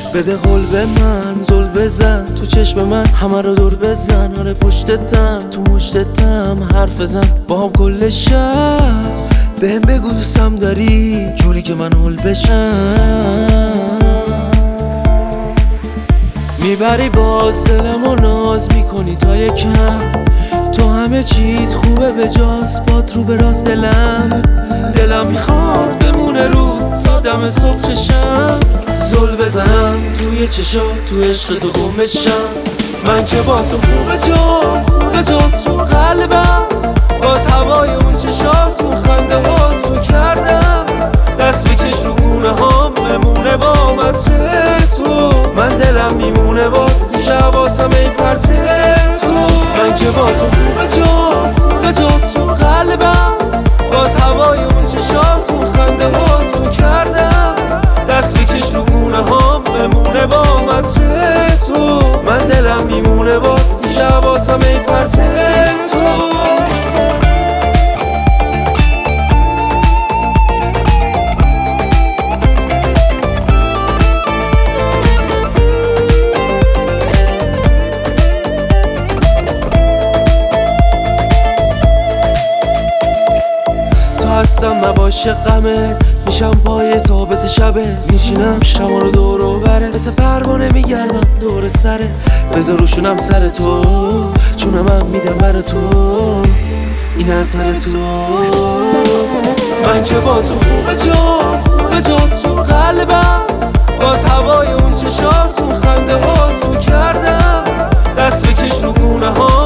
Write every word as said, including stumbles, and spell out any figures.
بده قول به من، زل بزن تو چشم من، همه رو دور بزن. آره پشتتم تو مشتتم، حرف زن با هم کل شب. بهم بگو دوستم داری جوری که من هول بشم. میبری باز دلم و ناز میکنی تا یکم. تو همه چیت خوبه به جاست، باد رو به راست دلم. دلم میخواد بمونه رو تا دم صبح چشم. زل بزنم توی چشات، تو عشق تو گم بشم. من که با تو خوبه جام، خوبه جام تو قلبم. باز هوای اون چشاتون، خنده ها تو کردم. دست بکش رو گونه هام، بمونه با مطره تو. من دلم میمونه با شب واسم ای پرته تو. من که با تو خوبه جام، خوبه جام تو قلبم. باز هوای اون چشاتون، خنده ها تو کردم. دست بکش رو گونه هام، بمونه با مطره تو. من دلم میمونه با شب واسم ای پرته تو. هستم نباشه غمه، میشم پای ثابت شبه. میچینم شما رو دور و بره، مثل پروانه میگردم دور سره. بذار روشونم سر تو، چون من میدم بر تو، این اثر تو. من که با تو خوبه جام، خوبه جام تو قلبم. باز هوای اون چشاتون، خنده ها تو کردم. دست بکش رو گونه ها،